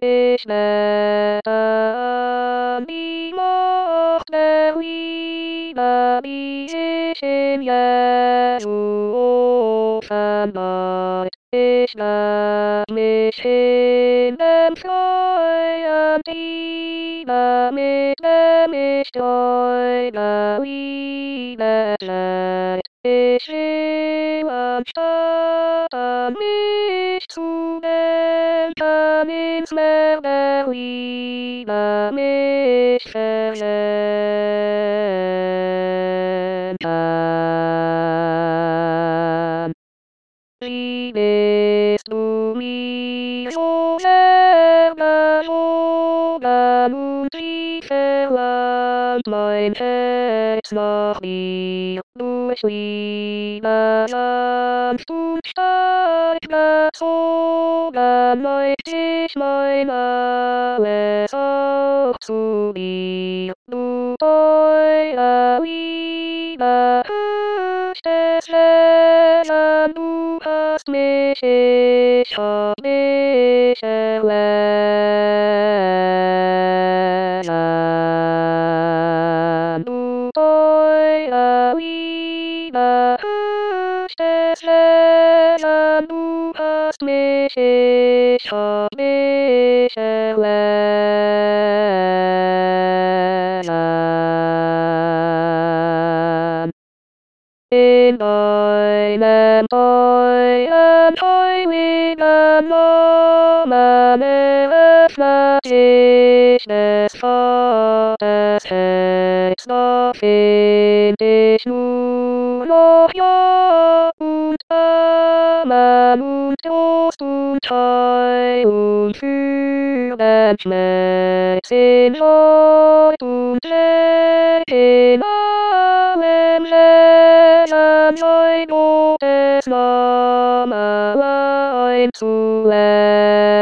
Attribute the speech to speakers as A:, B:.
A: Ich werde nie mochte Liebe, wie ich in Jesu offenbart. Ich werd mich in dem Freuen Liebe, mit dem ich treue Liebe erklärt. Ich will anstatt an mich zu denken, ins Meer der Liebe mich versenken. Wie bist du mir so sehr gewogen und wie verlangt mein Herz nach dir. Durch Liebe sanft und stark gezogen, neigt sich mein Alles auch zu dir. Du treue Liebe, höchstes Wesen, du hast mich, ich hab dich erlesen. Du treue Liebe, höchstes Wesen, du hast mich, ich hab dich erlesen. In deinem treuen, heiligen Namen eröffnet sich des Vaters Herz, da find ich nur noch Ja und Amen und Trost und Heilung für den Schmerz in Leid und Leid in allem Leben, sein Gottes Name allein zu